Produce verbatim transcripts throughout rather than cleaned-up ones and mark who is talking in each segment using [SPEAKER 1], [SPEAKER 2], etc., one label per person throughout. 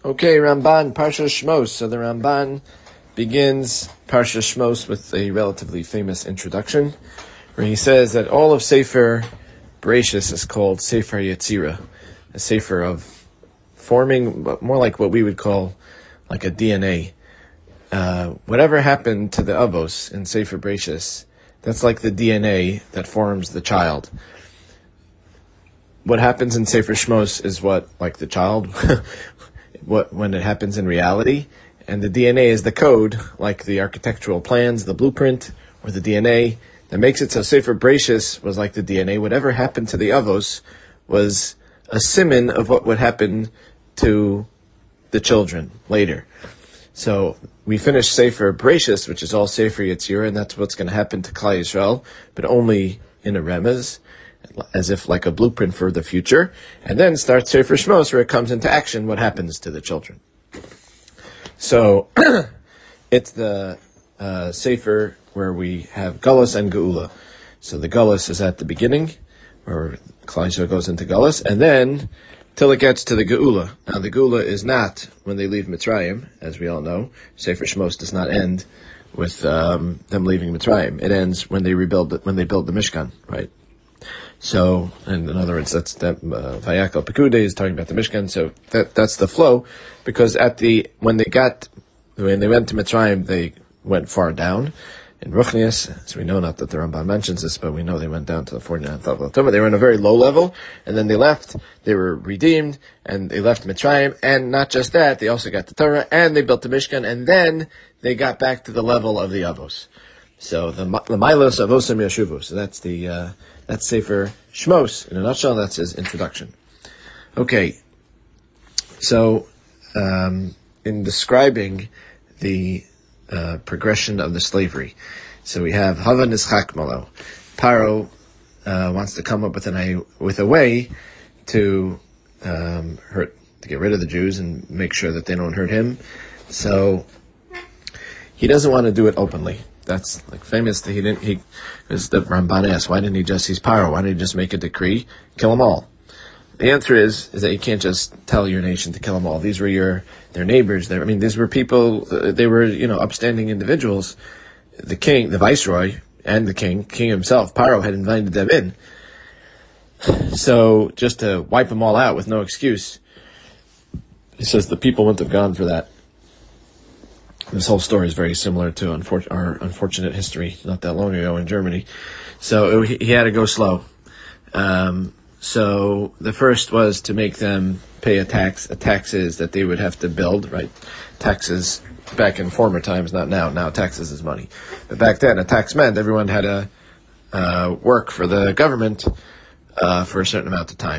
[SPEAKER 1] Okay, Ramban, Parsha Shmos. So the Ramban begins Parsha Shmos with a relatively famous introduction, where he says that all of Sefer Bereshis is called Sefer Yetzira, a sefer of forming, but more like what we would call like a D N A. Uh, whatever happened to the Avos in Sefer Bereshis, that's like the D N A that forms the child. What happens in Sefer Shmos is what, like the child, what when it happens in reality, and the D N A is the code, like the architectural plans, the blueprint, or the D N A that makes it so Sefer Bereshis was like the D N A. Whatever happened to the Avos was a siman of what would happen to the children later. So we finish Sefer Bereshis, which is all Sefer Yetzirah, and that's what's going to happen to Klal Yisrael, but only in a remez, as if like a blueprint for the future. And then starts Sefer Shmos, where it comes into action, what happens to the children. So it's the uh, Sefer where we have Galus and Geula. So the Galus is at the beginning, where Klal Yisrael goes into Galus, and then till it gets to the Geula. Now the Geula is not when they leave Mitzrayim, as we all know. Sefer Shmos does not end with um, them leaving Mitzrayim. It ends when they rebuild the, when they build the Mishkan, right? So, and in other words, that's that uh, Vayakal Pekude is talking about the Mishkan. So that that's the flow, because at the when they got when they went to Mitzrayim, they went far down. In Ruchnias, as we know, not that the Ramban mentions this, but we know they went down to the forty-ninth level of Tumah. They were in a very low level, and then they left. They were redeemed, and they left Mitzrayim. And not just that, they also got the Torah, and they built the Mishkan, and then they got back to the level of the Avos. So the the Milos Avosam Yashuvu. So that's the uh, that's Sefer Shmos in a nutshell. That's his introduction. Okay, so um, in describing the Uh, progression of the slavery. So we have Hava Nischak Malo. Paro uh, wants to come up with an with a way to um, hurt to get rid of the Jews and make sure that they don't hurt him. So he doesn't want to do it openly. That's like famous that he didn't. He because the Ramban asked, why didn't he just he's Paro? Why didn't he just make a decree, kill them all? The answer is is that you can't just tell your nation to kill them all. These were your their neighbors. They're, I mean, these were people. Uh, they were you know upstanding individuals. The king, the viceroy, and the king, king himself, Paro, had invited them in. So just to wipe them all out with no excuse, he says the people wouldn't have gone for that. This whole story is very similar to unfor- our unfortunate history not that long ago in Germany. So it, he had to go slow. Um, So the first was to make them pay a tax. A tax is that they would have to build, right? Taxes back in former times, not now. Now taxes is money. But back then, a tax meant everyone had to uh, work for the government uh, for a certain amount of time.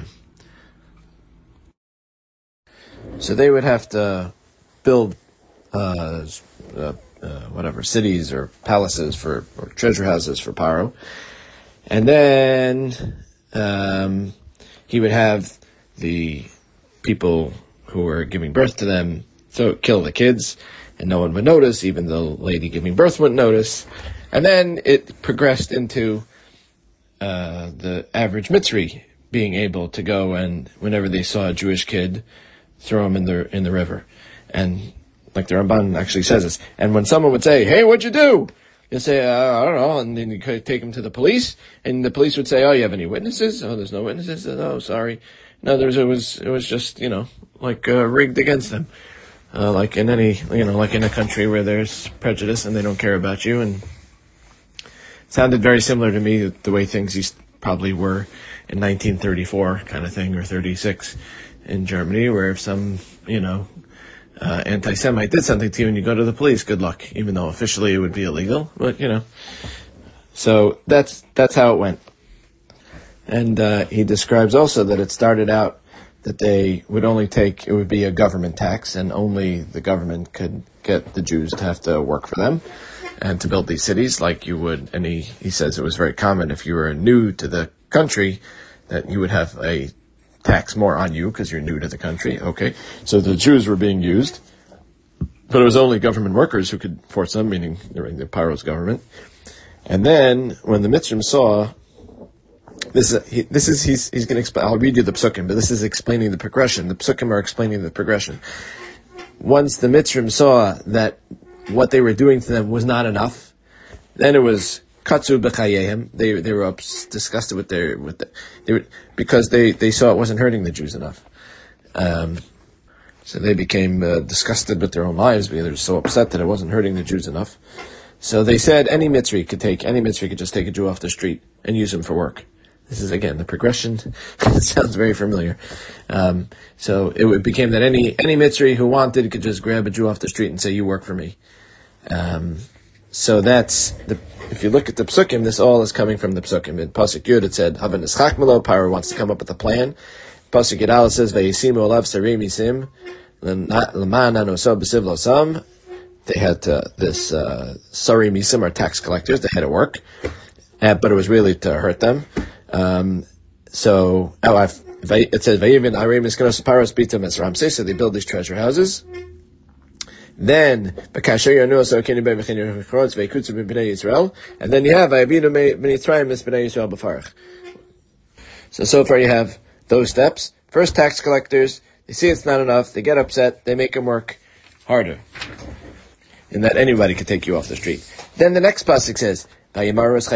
[SPEAKER 1] So they would have to build uh, uh, uh, whatever, cities or palaces for, or treasure houses for Paro. And then Um, he would have the people who were giving birth to them so kill the kids, and no one would notice, even the lady giving birth wouldn't notice. And then it progressed into uh, the average Mitzri being able to go and, whenever they saw a Jewish kid, throw him in the in the river. And like the Ramban actually says this, and when someone would say, "Hey, what'd you do?" You'll say, uh, I don't know, and then you could take him to the police, and the police would say, "Oh, you have any witnesses?" "Oh, there's no witnesses." "Oh, sorry." No, there's, it was, it was just, you know, like, uh, rigged against them. Uh, like in any, you know, like in a country where there's prejudice and they don't care about you, and it sounded very similar to me, the way things used, probably were in nineteen thirty-four kind of thing, or thirty-six in Germany, where if some, you know, Uh, anti-Semite did something to you and you go to the police, good luck, even though officially it would be illegal, but you know. So that's, that's how it went. And, uh, he describes also that it started out that they would only take, it would be a government tax, and only the government could get the Jews to have to work for them and to build these cities like you would, and he, he says it was very common if you were new to the country that you would have a tax more on you because you're new to the country. Okay, so the Jews were being used, but it was only government workers who could force them, meaning during the Paro's government. And then when the Mitzrim saw this, is, he, this is he's he's going to explain. I'll read you the psukim, but this is explaining the progression. The psukim are explaining the progression. once the Mitzrim saw that what they were doing to them was not enough, then it was katsu b'chayehim. They they were ups, disgusted with their with the, they were, because they, they saw it wasn't hurting the Jews enough. Um, so they became uh, disgusted with their own lives because they were so upset that it wasn't hurting the Jews enough. So they said any Mitzri could take any Mitzri could just take a Jew off the street and use him for work. This is again the progression. It sounds very familiar. Um, so it, it became that any any Mitzri who wanted could just grab a Jew off the street and say, "You work for me." Um, so that's the. If you look at the psukim, this all is coming from the psukim. In pasuk Yud, it said, "Havan ischak malo." Paro wants to come up with a plan. Pasuk Yud Aleph says, "Vayisimu olav sarim isim l'man anosav b'siv losam." They had uh, this uh, sarim isim, or tax collectors. They had to work, uh, but it was really to hurt them. Um, so, oh, I've, it says, "Vayivin arim iskanos paros bitam es Ramses." So they build these treasure houses. Then, and then you have So, so far you have those steps. First, tax collectors, they see it's not enough, they get upset, they make them work harder. And that anybody could take you off the street. Then the next pasuk says, what's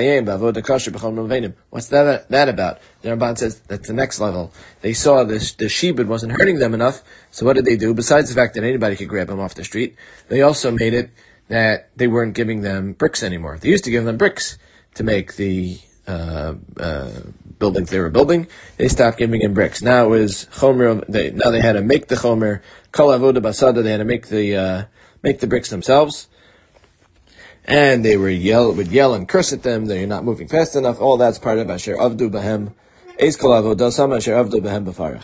[SPEAKER 1] that, that about? The Ramban says that's the next level. They saw this, the shibud wasn't hurting them enough, so what did they do? Besides the fact that anybody could grab them off the street, they also made it that they weren't giving them bricks anymore. They used to give them bricks to make the uh, uh, buildings they were building. They stopped giving them bricks. Now it was chomer. They, now they had to make the chomer. Kol avoda basada. They had to make the uh, make the bricks themselves. And they were yell would yell and curse at them that you're not moving fast enough. All that's part of Asher Avdu Bahem. Eis Kol Avodah Sam Asher Avdu Bahem B'Farach.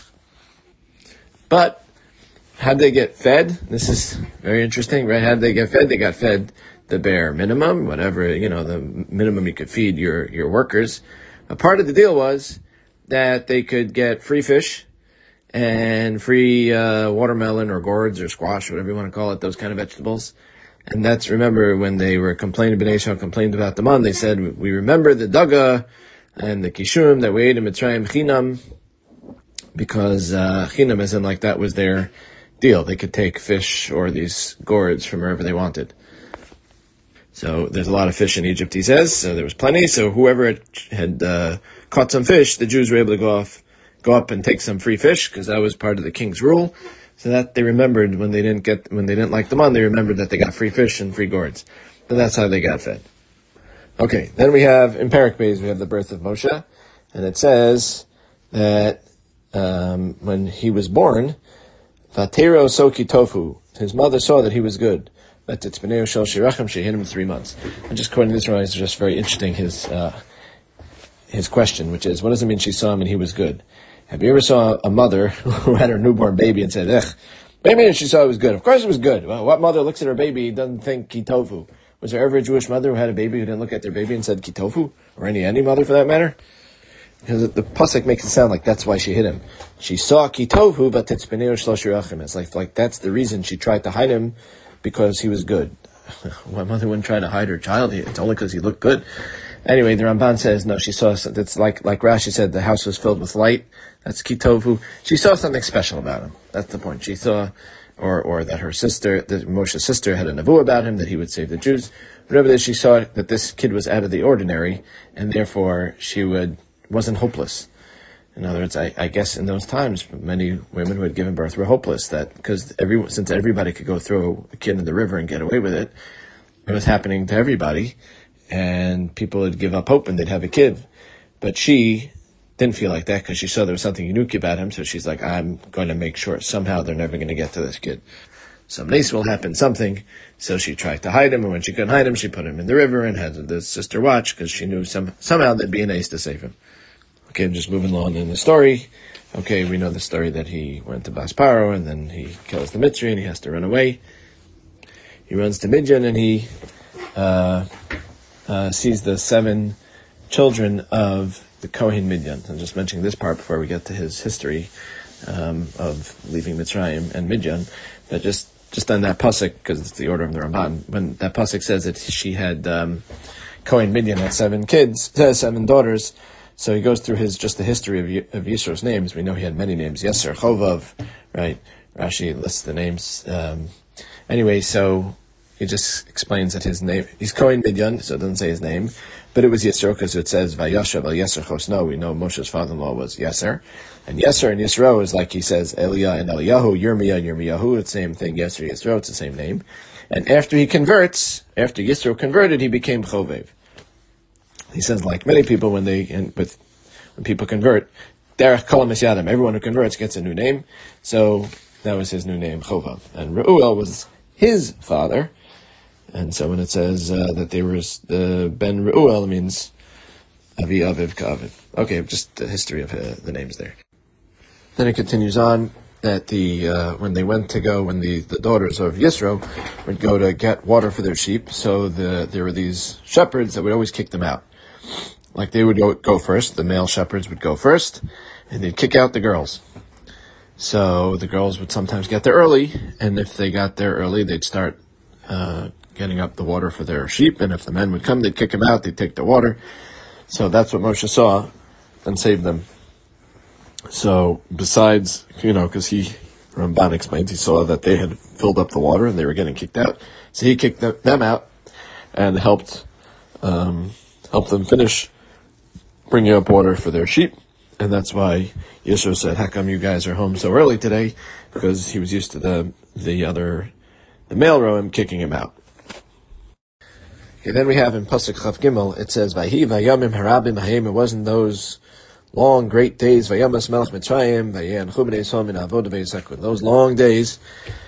[SPEAKER 1] But how'd they get fed? This is very interesting, right? How'd they get fed? They got fed the bare minimum, whatever, you know, the minimum you could feed your, your workers. A part of the deal was that they could get free fish and free uh, watermelon or gourds or squash, whatever you want to call it, those kind of vegetables. And that's, remember, when they were complaining, Bnei Yisrael complained about the man, they said, we remember the daga and the kishum that we ate in Mitzrayim chinam, because uh, chinam, as in like that was their deal. They could take fish or these gourds from wherever they wanted. So there's a lot of fish in Egypt, he says, so there was plenty. So whoever had, had uh, caught some fish, the Jews were able to go off, go up and take some free fish, because that was part of the king's rule. So that they remembered when they didn't get, when they didn't like the man, they remembered that they got free fish and free gourds. And that's how they got fed. Okay, then we have, in Perek Beis, we have the birth of Moshe, and it says that, um, when he was born, Vatero Soki Tofu, his mother saw that he was good. But it's B'nei Shel Shirachim, she hid him three months. And just quoting this one, it's just very interesting, his, uh, his question, which is, what does it mean she saw him and he was good? Have you ever saw a mother who had her newborn baby and said, ugh, maybe she saw it was good? Of course it was good. Well, what mother looks at her baby and doesn't think kitofu? Was there ever a Jewish mother who had a baby who didn't look at their baby and said kitofu? Or any, any mother for that matter? Because the pasuk makes it sound like that's why she hid him. She saw kitofu, but it's b'nei shlosh rachim. It's like, like that's the reason she tried to hide him, because he was good. My mother wouldn't try to hide her child. It's only because he looked good. Anyway, the Ramban says, no, she saw, it's like, like Rashi said, the house was filled with light. That's kitovu. She saw something special about him. That's the point. She saw, or, or that her sister, that Moshe's sister had a nevuah about him, that he would save the Jews. Whatever it is, she saw that this kid was out of the ordinary, and therefore she would, wasn't hopeless. In other words, I, I guess in those times, many women who had given birth were hopeless, that, because every, since everybody could go throw a kid in the river and get away with it, it was happening to everybody. And people would give up hope and they'd have a kid. But she didn't feel like that because she saw there was something unique about him. So she's like, I'm going to make sure somehow they're never going to get to this kid. Some nace will happen, something. So she tried to hide him. And when she couldn't hide him, she put him in the river and had the sister watch because she knew some, somehow there'd be an ace to save him. Okay, I'm just moving along in the story. Okay, we know the story that he went to Basparo and then he kills the Mitzri and he has to run away. He runs to Midian and he, uh, Uh, sees the seven children of the Kohen Midian. I'm just mentioning this part before we get to his history um, of leaving Mitzrayim and Midian. But just just on that pasuk, because it's the order of the Ramban, when that pasuk says that she had um, Kohen Midian had seven kids, uh, seven daughters. So he goes through his just the history of of Yisro's names. We know he had many names: Yeser, Chovav, right? Rashi lists the names. Um, anyway, so he just explains that his name, he's Kohen Midyan, so it doesn't say his name, but it was Yisro because it says Vayashav al Yeser Chosno. We know Moshe's father-in-law was Yeser. And Yeser and Yisro is like he says Eliah and Eliyahu, Yirmiyah and Yirmiyahu, it's the same thing, Yeser, Yisro, it's the same name. And after he converts, after Yisro converted, he became Chovev. He says, like many people, when they, and with, when people convert, Derech Kol HaMisyadim, everyone who converts gets a new name. So that was his new name, Chovav. And Reuel was his father. And so when it says uh, that they were the Ben Reuel, it means Avi Aviv Ka'aviv. Okay, just the history of uh, the names there. Then it continues on that the uh, when they went to go, when the, the daughters of Yisro would go to get water for their sheep, so the there were these shepherds that would always kick them out. Like they would go, go first, the male shepherds would go first, and they'd kick out the girls. So the girls would sometimes get there early, and if they got there early, they'd start uh, getting up the water for their sheep, and if the men would come, they'd kick them out, they'd take the water. So that's what Moshe saw and saved them. So besides, you know, because he, Ramban explains, he saw that they had filled up the water and they were getting kicked out. So he kicked them out and helped um, helped them finish bringing up water for their sheep. And that's why Yisro said, how come you guys are home so early today? Because he was used to the the other, the male Roim kicking him out. Okay, then we have in Pasuk Chav Gimel, it says, Vayhi vayamim harabim hayim, it wasn't those long, great days, Vayamas Melech Mitzrayim, Vayan Chubnei Som in Avodah Ve'Yisakun. Those long days,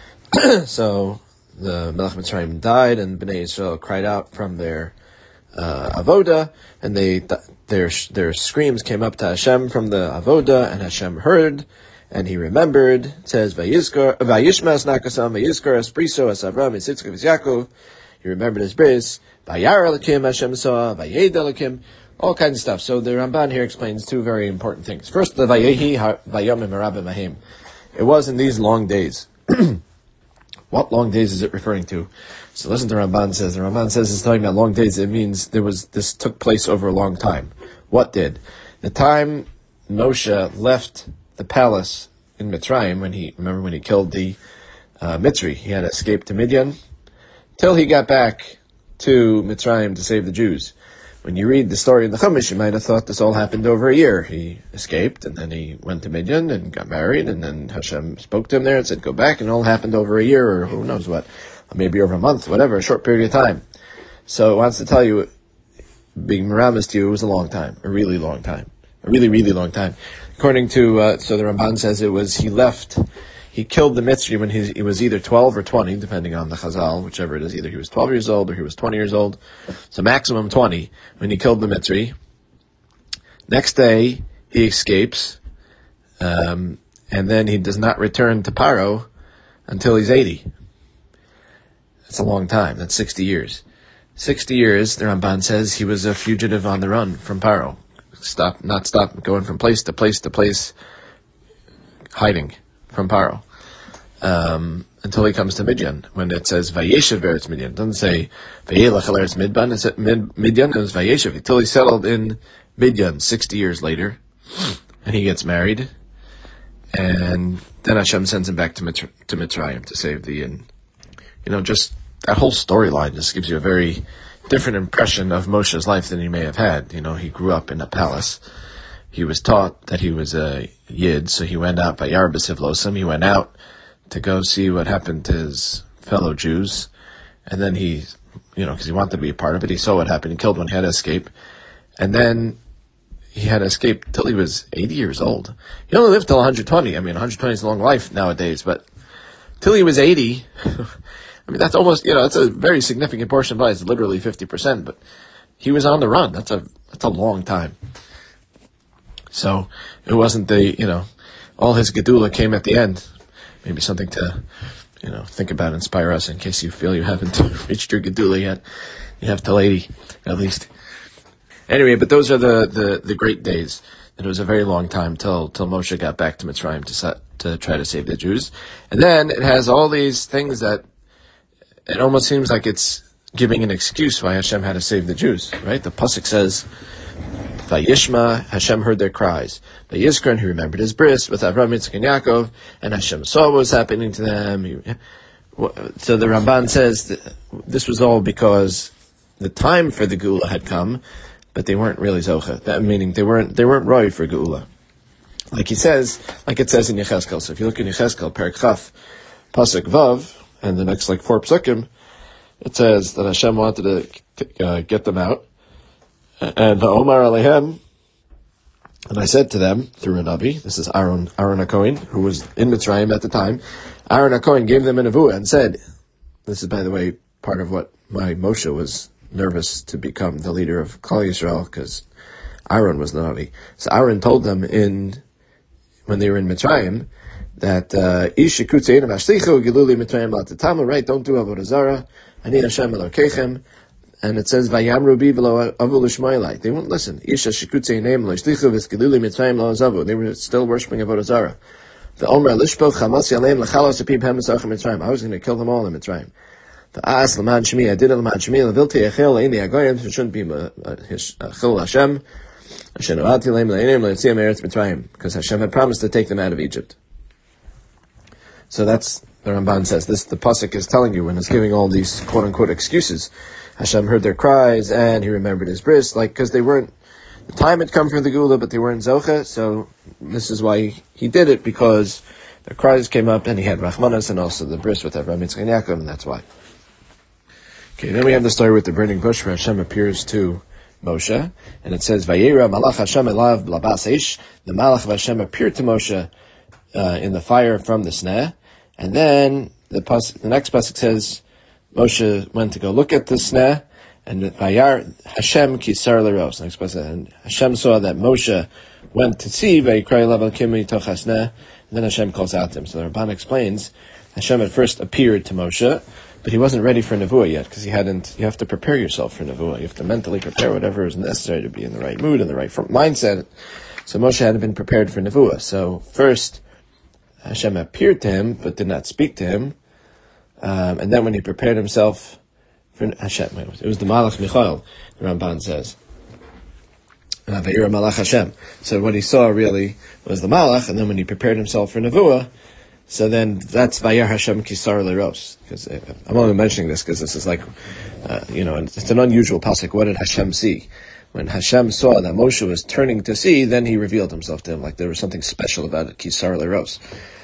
[SPEAKER 1] so the Melech Mitzrayim died, and Bnei Yisrael cried out from their uh, Avodah, and they their their screams came up to Hashem from the Avodah, and Hashem heard, and He remembered. It says, Vayishmas Nakasam, Vayizkar Espriso, As Avram, As Yitzchak, As Yaakov. He remembered his bris. Vayar Elakim, Hashem saw, Vayed Elakim. All kinds of stuff. So the Ramban here explains two very important things. First, the Vayehi Vayamim Harabim Mahim. It was in these long days. What long days is it referring to? So listen to Ramban says. The Ramban says it's talking about long days. It means there was this took place over a long time. What did? The time Moshe left the palace in Mitzrayim, when he remember when he killed the uh, Mitzri, he had escaped to Midian, till he got back to Mitzrayim to save the Jews. When you read the story in the Chumash, you might have thought this all happened over a year. He escaped, and then he went to Midian and got married, and then Hashem spoke to him there and said, go back, and it all happened over a year, or who knows what, or maybe over a month, whatever, a short period of time. So it wants to tell you, being miramis to you, it was a long time, a really long time, a really, really long time. According to, uh, so the Ramban says it was, he left, he killed the Mitzri when he, he was either twelve or twenty, depending on the Chazal, whichever it is. Either he was twelve years old or he was twenty years old. So maximum twenty when he killed the Mitzri. Next day, he escapes, um, and then he does not return to Paro until he's eighty. That's a long time. That's sixty years. sixty years, the Ramban says, he was a fugitive on the run from Paro. Stop, not stop, going from place to place to place, hiding from Paro, um, until he comes to Midian. When it says Vayeshev Eretz Midian, it doesn't say Vayelach al Eretz Midban. It's at Mid- Midian. It was Vayeshev until he settled in Midian sixty years later, and he gets married, and then Hashem sends him back to Mitr- to Mitzrayim to save the. And you know, just that whole storyline just gives you a very different impression of Moshe's life than he may have had. You know, he grew up in a palace. He was taught that he was a Yid, so he went out by Yar B'Sivlosim. He went out to go see what happened to his fellow Jews. And then he, you know, because he wanted to be a part of it, he saw what happened. He killed one, he had to escape. And then he had to escape till he was eighty years old. He only lived till one hundred twenty. I mean, one hundred twenty is a long life nowadays, but till he was eighty, I mean, that's almost, you know, that's a very significant portion of life. It's literally fifty percent, but he was on the run. That's a, that's a long time. So it wasn't the, you know, all his gedula came at the end. Maybe something to, you know, think about, inspire us in case you feel you haven't reached your gedula yet. You have till eighty, at least. Anyway, but those are the, the, the great days. And it was a very long time till, till Moshe got back to Mitzrayim to set, to try to save the Jews. And then it has all these things that it almost seems like it's giving an excuse why Hashem had to save the Jews, right? The pasuk says, Vayishma, Hashem heard their cries. Vayizkran, he remembered his bris with Avram, Yitzchak, and Yaakov, and Hashem saw what was happening to them. He, so the Ramban says that this was all because the time for the Geula had come, but they weren't really Zocha. That meaning they weren't they weren't Roy for Geula. Like he says, like it says in Yechezkel. So if you look in Yechezkel, Perek Chaf, Pasuk Vav, and the next like four psukim, it says that Hashem wanted to uh, get them out. And Omar Alehem, and I said to them through a Navi, this is Aaron, Aaron HaKohen, who was in Mitzrayim at the time. Aaron HaKohen gave them a nevuah and said, this is by the way part of what my Moshe was nervous to become the leader of Klal Yisrael, because Aaron was the Navi. So Aaron told them in, when they were in Mitzrayim, that, uh, Ish Yekutzeinu Vashlichu Giluli Mitzrayim Latatama, right, don't do Avodah Zarah, Ani Hashem Elokeichem. And it says, "Vayamru bi v'lo avu l'shmoilai." They wouldn't listen. Isha shikutzei neim lo ishlichu v'skiluli mitzrayim lo azavu. They were still worshiping Avodah Zarah. The Omer lishpov chamas yaleim l'chalos apib hem esach mitzrayim. I was going to kill them all in Mitzrayim. The As l'man shemi, I did it l'man shemi l'vilti echel le'ini agoyim. It shouldn't be chil Hashem. Hashem avati le'im le'inem le'yitziam eretz Mitzrayim, because Hashem had promised to take them out of Egypt. So that's the Ramban says. This the pasuk is telling you when it's giving all these quote unquote excuses. Hashem heard their cries, and he remembered his bris, like, because they weren't, the time had come for the Geula, but they weren't Zocha, so this is why he, he did it, because their cries came up, and he had Rachmanas, and also the bris with Avram, Yitzchak, and Yaakov, and that's why. Okay, then we have the story with the burning bush, where Hashem appears to Moshe, and it says, Vayera malach Hashem elav blabas ish, the malach of Hashem appeared to Moshe uh, in the fire from the sneh, and then the, pas- the next pasuk says, Moshe went to go look at the sneh, and Vayar Hashem kisar leros. Next passage, and Hashem saw that Moshe went to see Vayikray level kimi toch hasneh, and then Hashem calls out to him. So the Ramban explains, Hashem at first appeared to Moshe, but he wasn't ready for nevuah yet, because he hadn't. You have to prepare yourself for nevuah. You have to mentally prepare whatever is necessary to be in the right mood and the right mindset. So Moshe hadn't been prepared for nevuah. So first, Hashem appeared to him, but did not speak to him. Um, and then when he prepared himself for Hashem, it was the Malach Michael, the Ramban says. Uh, Vayira Malach Hashem. So what he saw really was the Malach, and then when he prepared himself for Nevuah, so then that's Vayir Hashem Kisar Leros. Because I'm only mentioning this because this is like, uh, you know, it's an unusual pasuk. What did Hashem see? When Hashem saw that Moshe was turning to see, then he revealed himself to him, like there was something special about it, Kisar Leros.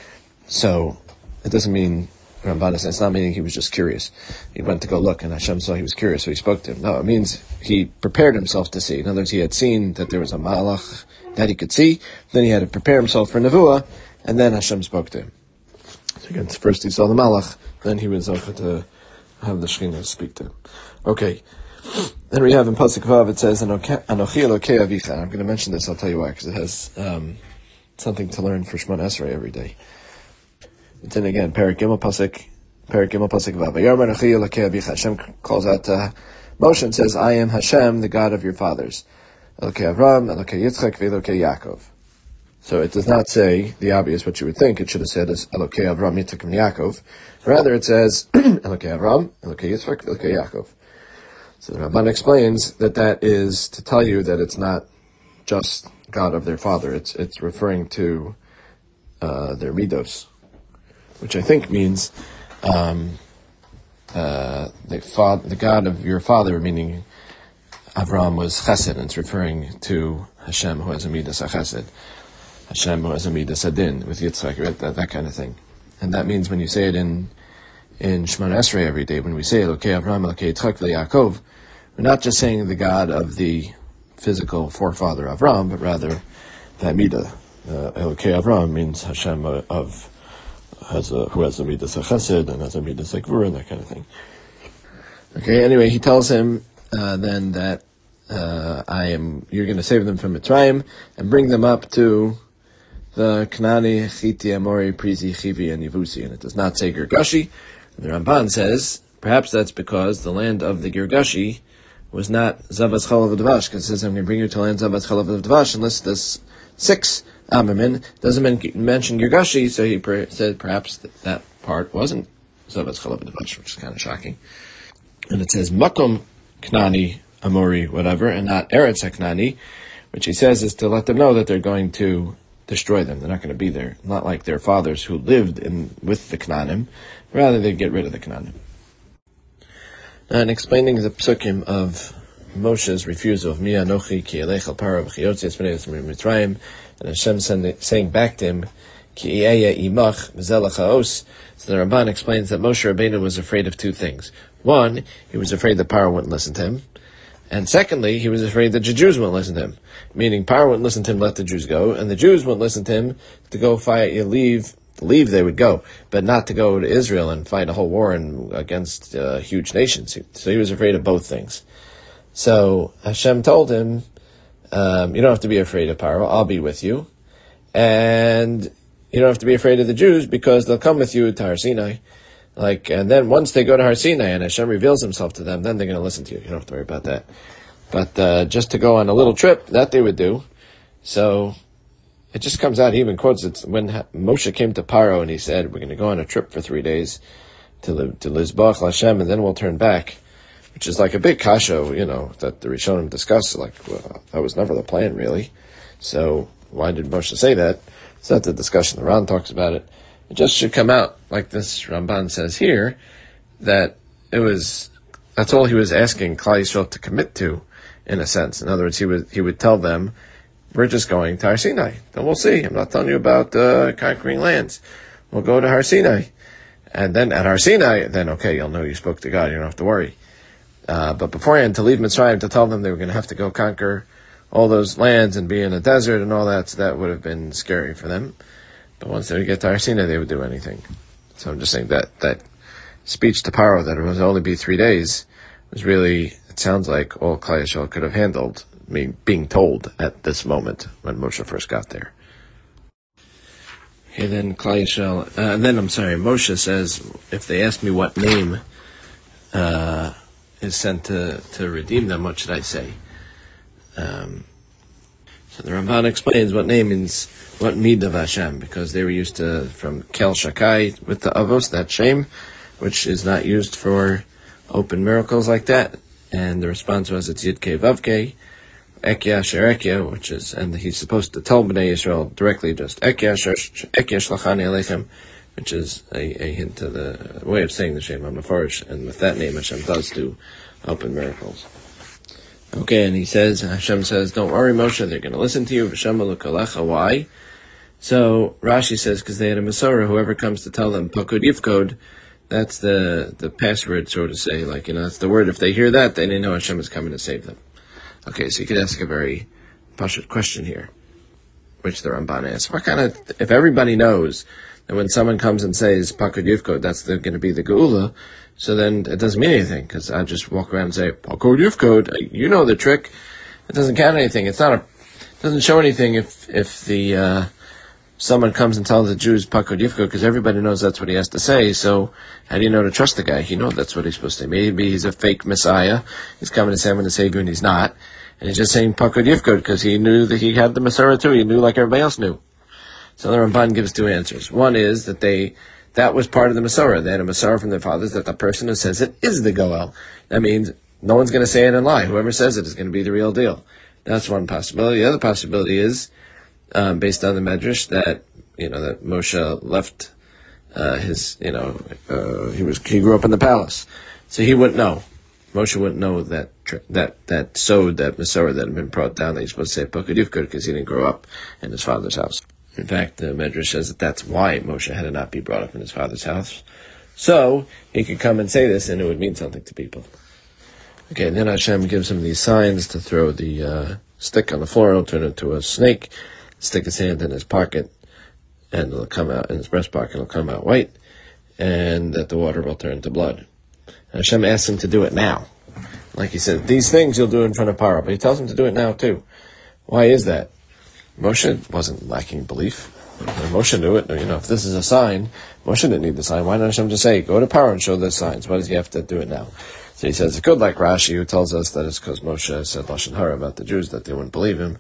[SPEAKER 1] So it doesn't mean Ramban says, it's not meaning he was just curious. He went to go look, and Hashem saw he was curious, so he spoke to him. No, it means he prepared himself to see. In other words, he had seen that there was a malach that he could see, then he had to prepare himself for nevuah, and then Hashem spoke to him. So again, first he saw the malach, then he was able to have the Shekhinah speak to him. Okay. Then we have in Pasuk Vav, it says, Anochi Elokei Avicha. I'm going to mention this, I'll tell you why, because it has um, something to learn for Shemon Esrei every day. Then again, Perek Gimel Pasuk, Perek Gimel Pasuk Vav. Vayarma Anochi Elokei Avicha. Hashem calls out to Moshe and says, I am Hashem, the God of your fathers. Elokei Avram, Elokei Yitzchak, Elokei Yaakov. So it does not say the obvious, what you would think. It should have said is Elokei Avram, Yitzchak, and Yaakov. Rather, it says Elokei Avram, Elokei Yitzchak, Elokei Yaakov. So the Ramban explains that that is to tell you that it's not just God of their father. It's it's referring to uh, their midos, which I think means um, uh, the, fa- the God of your father, meaning Avram was chesed, and it's referring to Hashem who has a midas chesed, Hashem who has a midas adin with Yitzchak, right? that, that kind of thing. And that means when you say it in in Shemon Esrei every day, when we say Elokei Avram, Elokei Yitzchak, Yaakov, we're not just saying the God of the physical forefather Avram, but rather that midah. Uh, Elokei Avram means Hashem of has a, who has a midas chesed and has a midas gvura and that kind of thing. Okay. Anyway, he tells him uh, then that uh, I am. You're going to save them from Mitzrayim and bring them up to the Kanani, Chiti, Amori, Prizi, Chivi, and Yevusi, and it does not say Girgashi. The Ramban says perhaps that's because the land of the Girgashi was not Zavas Chalav Dvash, because it says I'm going to bring you to land Zavas Chalav Dvash, unless this six Amamin doesn't men- mention Girgashi, so he per- said perhaps that, that part wasn't Zavas Chalav Dvash, which is kind of shocking. And it says Makom Knani, Amori, whatever, and not Eretz HaKnani, which he says is to let them know that they're going to destroy them. They're not going to be there. Not like their fathers who lived in with the Knaanim. Rather, they get rid of the Knaanim. And explaining the psukim of Moshe's refusal of Mi Anochi Ki Elech Al Paro V'Chiyotzi Es Bnei Yisrael Mitzrayim, and Hashem saying back to him, Ki Eya Imach V'Zelach Ha'os. So the Ramban explains that Moshe Rabbeinu was afraid of two things. One, he was afraid that Paro wouldn't listen to him. And secondly, he was afraid that the Jews wouldn't listen to him. Meaning, Paro wouldn't listen to him, let the Jews go, and the Jews wouldn't listen to him to go fight, you leave, to leave they would go, but not to go to Israel and fight a whole war and, against uh, huge nations. So he was afraid of both things. So Hashem told him, um, you don't have to be afraid of Paro, I'll be with you. And you don't have to be afraid of the Jews because they'll come with you to Har Sinai. Like, and then once they go to Har Sinai and Hashem reveals himself to them, then they're going to listen to you. You don't have to worry about that. But uh, just to go on a little trip, that they would do. So it just comes out, he even quotes it, when Moshe came to Paro and he said, we're going to go on a trip for three days to, to Lizbach Hashem and then we'll turn back. Which is like a big kasha, you know, that the Rishonim discussed. Like, well, that was never the plan, really. So why did Moshe say that? It's not the discussion. The Ran talks about it. It just should come out, like this Ramban says here, that it was, that's all he was asking Klal Yisrael to commit to, in a sense. In other words, he would, he would tell them, we're just going to Har Sinai. Then we'll see. I'm not telling you about uh, conquering lands. We'll go to Har Sinai. And then at Har Sinai, then okay, you'll know you spoke to God. You don't have to worry. Uh, but beforehand, to leave Mitzrayim, to tell them they were going to have to go conquer all those lands and be in a desert and all that, so that would have been scary for them. But once they would get to Har Sinai, they would do anything. So I'm just saying that that speech to Paro, that it would only be three days, was really, it sounds like all Klal Yisrael could have handled, I mean, being told at this moment when Moshe first got there. Okay, then Klal Yisrael, uh, and then I'm sorry, Moshe says, if they ask me what name, uh, is sent to, to redeem them, what should I say? Um, so the Ramban explains what name means, what mid of Hashem, because they were used to, from Kel Shakai with the Avos, that shame, which is not used for open miracles like that. And the response was, it's Yidke Vavke, Ekya Sherekya, which is, and he's supposed to tell Bnei Yisrael directly just, Ekya Shlachani Aleichem, which is a, a hint to the way of saying the Shem HaMeforish, and with that name Hashem does do open miracles. Okay, and he says, Hashem says, don't worry Moshe, they're going to listen to you, V'Shem Elukalecha, why? So, Rashi says, because they had a Masorah, whoever comes to tell them, Pakud Yifkod, that's the, the password, so to say, like, you know, that's the word, if they hear that, then they know Hashem is coming to save them. Okay, so you could ask a very pashut question here, which the Ramban asks, what kind of, if everybody knows, and when someone comes and says, Pakud Yifkod, that's going to be the Geula, so then it doesn't mean anything, because I just walk around and say, Pakud Yifkod, you know the trick. It doesn't count anything. It's not a, it doesn't show anything if, if the, uh, someone comes and tells the Jews, Pakud Yifkod, because everybody knows that's what he has to say, so how do you know to trust the guy? You know that's what he's supposed to say. Maybe he's a fake messiah, he's coming to say I'm going to save you, and he's not, and he's just saying Pakud Yifkod, because he knew that he had the Masorah too, he knew like everybody else knew. So the Ramban gives two answers. One is that they, that was part of the Masorah. They had a Masorah from their fathers that the person who says it is the Goel. That means no one's going to say it and lie. Whoever says it is going to be the real deal. That's one possibility. The other possibility is, um, based on the Medrash, that, you know, that Moshe left, uh, his, you know, uh, he was, he grew up in the palace. So he wouldn't know. Moshe wouldn't know that, that, that sod, that Masorah that had been brought down that he's supposed to say Pakud Yifkod because he didn't grow up in his father's house. In fact, the Medrash says that that's why Moshe had to not be brought up in his father's house. So, he could come and say this and it would mean something to people. Okay, and then Hashem gives him these signs to throw the uh, stick on the floor, it'll turn into a snake, stick his hand in his pocket, and it'll come out, in his breast pocket, it'll come out white, and that the water will turn to blood. And Hashem asks him to do it now. Like he said, these things you'll do in front of Paro, but he tells him to do it now too. Why is that? Moshe wasn't lacking belief. Moshe knew it. You know, if this is a sign, Moshe didn't need the sign. Why not Hashem just say, go to Paro and show the signs? Why does he have to do it now? So he says, it's good like Rashi, who tells us that it's because Moshe said Lashon Hara about the Jews, that they wouldn't believe him.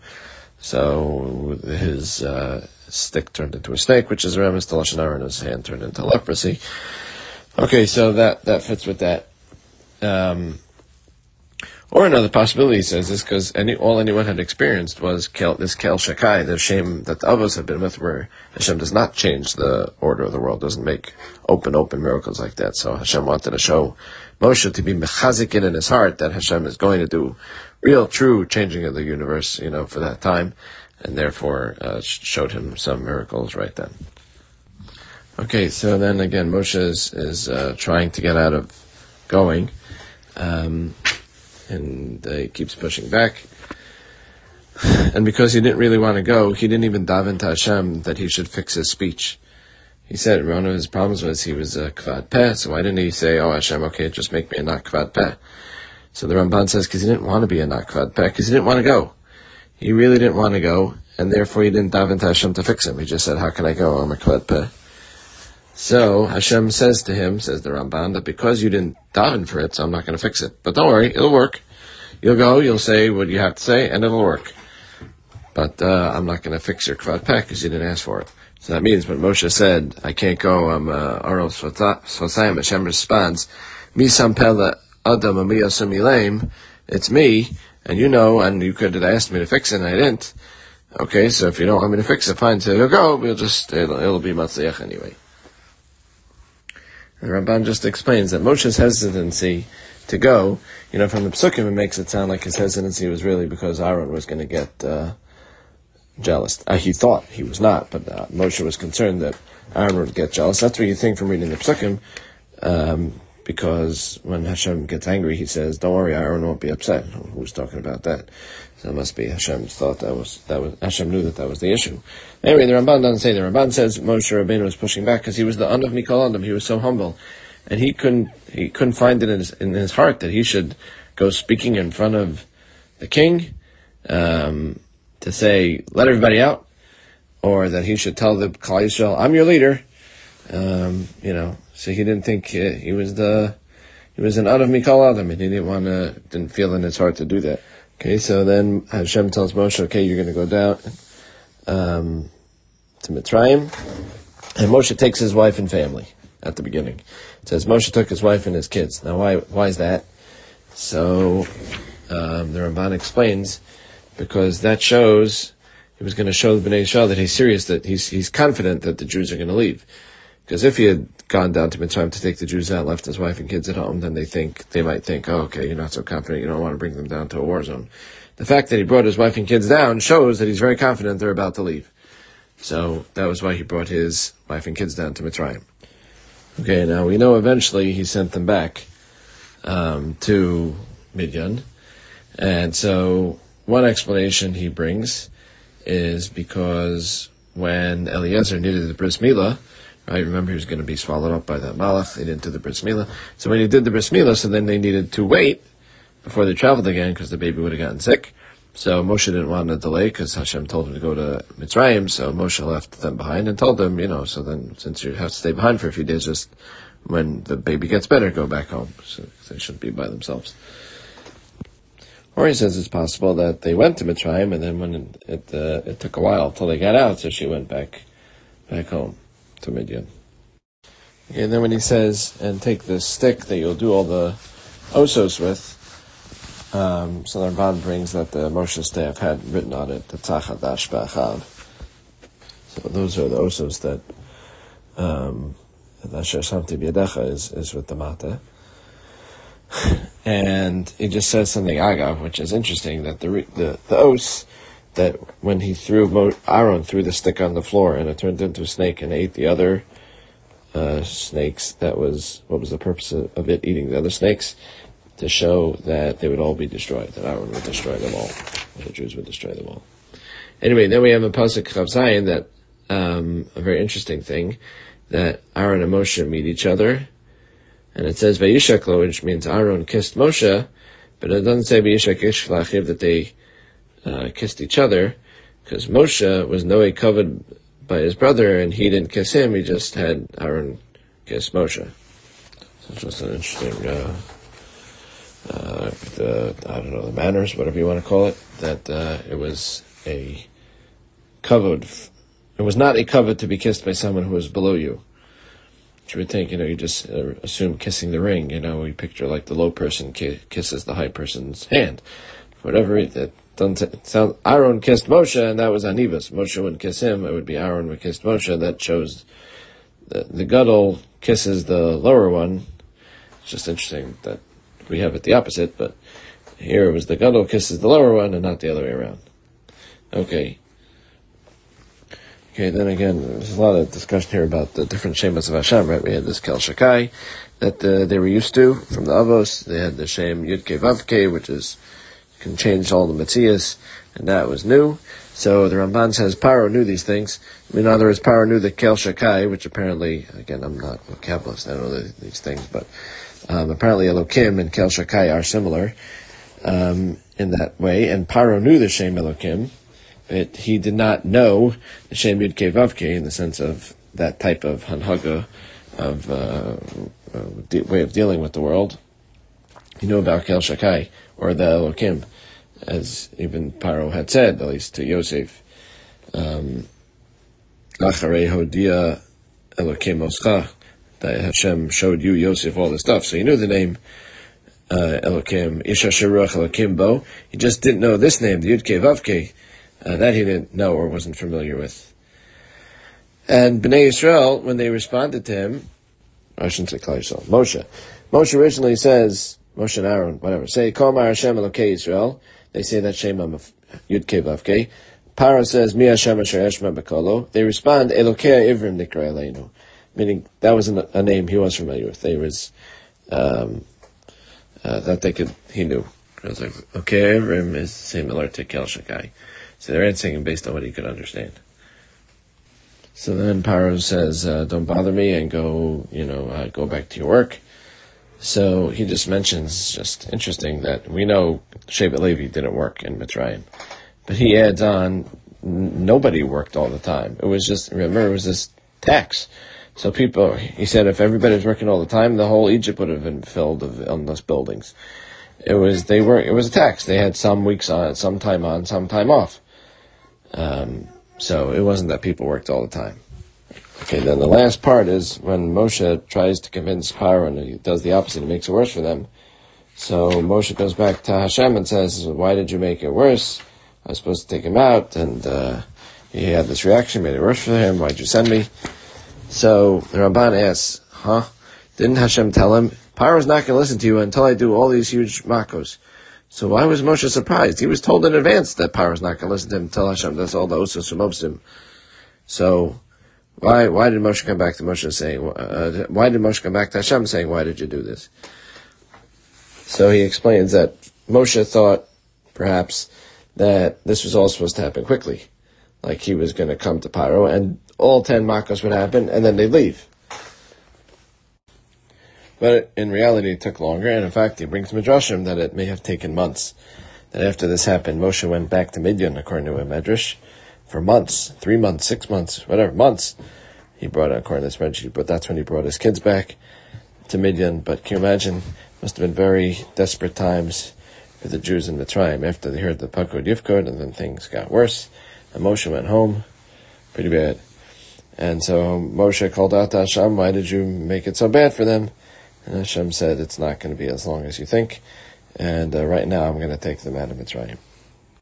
[SPEAKER 1] So his uh, stick turned into a snake, which is a reference to Lashon Hara, and his hand turned into leprosy. Okay, so that, that fits with that. Um, Or another possibility, he says, is because any, all anyone had experienced was kel, this Kel Shakai, the shame that the Avos have been with, where Hashem does not change the order of the world, doesn't make open, open miracles like that. So Hashem wanted to show Moshe to be mechazik in his heart that Hashem is going to do real, true changing of the universe, you know, for that time, and therefore uh, showed him some miracles right then. Okay, so then again, Moshe is, is uh, trying to get out of going. Um... And uh, he keeps pushing back. And because he didn't really want to go, he didn't even daven to Hashem that he should fix his speech. He said one of his problems was he was a kvad peh, so why didn't he say, oh Hashem, okay, just make me a not kvad peh? So the Ramban says because he didn't want to be a not kvad peh, because he didn't want to go. He really didn't want to go, and therefore he didn't daven to Hashem to fix him. He just said, how can I go? I'm a kvad peh. So Hashem says to him, says the Ramban, that because you didn't daven for it, so I'm not going to fix it. But don't worry, it'll work. You'll go, you'll say what you have to say, and it'll work. But uh, I'm not going to fix your kvad peh because you didn't ask for it. So that means when Moshe said, I can't go, I'm uh, Aral Sosayim, Hashem responds, Mi sampela adam ami asum ilaim, it's me, and you know, and you could have asked me to fix it, and I didn't. Okay, so if you don't want me to fix it, fine, so you'll go, we'll just, it'll, it'll be matzliach anyway. The Ramban just explains that Moshe's hesitancy to go, you know, from the Psukim, it makes it sound like his hesitancy was really because Aaron was going to get uh, jealous. Uh, he thought he was not, but uh, Moshe was concerned that Aaron would get jealous. That's what you think from reading the Psukim, um, because when Hashem gets angry, he says, don't worry, Aaron won't be upset. Who's talking about that? So it must be Hashem's thought that was, that was, Hashem knew that that was the issue. Anyway, the Ramban doesn't say. The Ramban says Moshe Rabbeinu was pushing back because he was the un of Mikol Adam. He was so humble. And he couldn't, he couldn't find it in his, in his heart that he should go speaking in front of the king, um, to say, let everybody out, or that he should tell the Klal Yisrael, I'm your leader. Um, you know, so he didn't think he, he was the, he was an un of Mikol Adam, and he didn't want to, didn't feel in his heart to do that. Okay, so then Hashem tells Moshe, okay, you're going to go down, um, to Mitzrayim, and Moshe takes his wife and family at the beginning. It says Moshe took his wife and his kids. Now, why, why is that? So, um, the Ramban explains, because that shows, he was going to show the Bnei Yisrael that he's serious, that he's, he's confident that the Jews are going to leave. Because if he had gone down to Mitzrayim to take the Jews out, left his wife and kids at home, then they think, they might think, oh, okay, you're not so confident, you don't want to bring them down to a war zone. The fact that he brought his wife and kids down shows that he's very confident they're about to leave. So, that was why he brought his wife and kids down to Mitzrayim. Okay, now we know eventually he sent them back, um, to Midian. And so, one explanation he brings is because when Eliezer needed the bris milah, right, remember he was going to be swallowed up by that malach, they didn't do the bris milah. So when he did the bris milah, so then they needed to wait before they traveled again because the baby would have gotten sick. So Moshe didn't want to delay because Hashem told him to go to Mitzrayim, so Moshe left them behind and told them, you know, so then since you have to stay behind for a few days, just when the baby gets better, go back home. So they shouldn't be by themselves. Or he says it's possible that they went to Mitzrayim, and then when it it, uh, it took a while till they got out, so she went back back home to Midian. Okay, and then when he says, and take the stick that you'll do all the osos with, um, so the Ramban brings that the Moshe staff had written on it, the Tzachadash Ba'achav. So those are the osos that, um, the Asher Shamti B'yadecha is, is with the Mata. And he just says something agav, which is interesting, that the the the os, that when he threw, Mo, Aaron threw the stick on the floor and it turned into a snake and ate the other uh, snakes, that was, what was the purpose of, of it eating the other snakes? To show that they would all be destroyed, that Aaron would destroy them all, the Jews would destroy them all. Anyway, then we have a pasuk Chav Zayin, that, um, a very interesting thing, that Aaron and Moshe meet each other. And it says Vayishaklo, which means Aaron kissed Moshe, but it doesn't say Vayishak Ish V'Achiv that they uh, kissed each other, because Moshe was no way covered by his brother, and he didn't kiss him. He just had Aaron kiss Moshe. So it's just an interesting, uh, uh, the, I don't know, the manners, whatever you want to call it, that uh, it was a covered. It was not a covet to be kissed by someone who was below you. you would think, you know, you just uh, assume kissing the ring. You know, you picture like the low person ki- kisses the high person's hand. Whatever, that doesn't sound. Aaron kissed Moshe, and that was Anivas. Moshe wouldn't kiss him. It would be Aaron would kiss Moshe. That shows the, the Gadol kisses the lower one. It's just interesting that we have it the opposite, but here it was the Gadol kisses the lower one and not the other way around. Okay. Okay, then again, there's a lot of discussion here about the different Shemas of Hashem, right? We had this Kel Shakai that uh, they were used to from the Avos. They had the Shem Yudke Vavke, which is, can change all the Metzias, and that was new. So the Ramban says Paro knew these things. In other words, Paro knew the Kel Shakai, which apparently, again, I'm not a Kabbalist, I don't know the, these things, but um, apparently Elokim and Kel Shakai are similar um, in that way, and Paro knew the Shem Elokim. But he did not know the Shem Yud Kei Vav Kei in the sense of that type of hanhaga, of uh, uh, de- way of dealing with the world. He knew about Kel Shakai, or the Elokim, as even Paro had said, at least to Yosef. Um, Acharei Hodia Elokim Oscha, that Hashem showed you, Yosef, all this stuff. So he knew the name uh, Elokim, Isha Sheruach Elokim Bo. He just didn't know this name, the Yud Kei Vav Kei. Uh, that he didn't know or wasn't familiar with. And Bnei Yisrael, when they responded to him, I shouldn't say Klal Yisrael, Moshe. Moshe originally says, Moshe and Aaron, whatever, say, Kol Mar Hashem Elokei Yisrael. They say that Shema Yud Kei Vav Kei. Paro says, Mi Hashem Asher Eshma Bekolo. They respond, Elokei Ivrim Nikra Eleinu. Meaning, that was a, a name he was familiar with. They was, um, uh, that they could, he knew. I was like, okay, Ivrim is similar to Kel Shakai. So they're answering him based on what he could understand. So then Paro says, uh, don't bother me and go, you know, uh, go back to your work. So he just mentions, just interesting, that we know Shevet Levi didn't work in Mitzrayim. But he adds on, n- nobody worked all the time. It was just, remember, it was this tax. So people, he said, if everybody was working all the time, the whole Egypt would have been filled of, on those buildings. It was, they were, it was a tax. They had some weeks on, some time on, some time off. Um, so it wasn't that people worked all the time. Okay, then the last part is when Moshe tries to convince Paro and he does the opposite, he makes it worse for them. So Moshe goes back to Hashem and says, why did you make it worse? I was supposed to take him out, and uh, he had this reaction, made it worse for him, why'd you send me? So the Ramban asks, huh? Didn't Hashem tell him, Paro's not going to listen to you until I do all these huge makos? So why was Moshe surprised? He was told in advance that Paro's not going to listen to him until Hashem does all the osos from Obsim. So why why did Moshe come back to Moshe saying, uh, why did Moshe come back to Hashem saying, why did you do this? So he explains that Moshe thought, perhaps, that this was all supposed to happen quickly. Like he was going to come to Paro and all ten makos would happen and then they'd leave. But in reality, it took longer, and in fact, he brings Midrashim that it may have taken months. That after this happened, Moshe went back to Midian, according to a Medrash, for months, three months, six months, whatever, months. He brought, according to this spreadsheet, but that's when he brought his kids back to Midian. But can you imagine? Must have been very desperate times for the Jews in Mitzrayim after they heard the Pakod Yifkod, and then things got worse, and Moshe went home. Pretty bad. And so Moshe called out to Hashem, why did you make it so bad for them? And Hashem said, it's not going to be as long as you think. And uh, right now I'm going to take them out of Mitzrayim.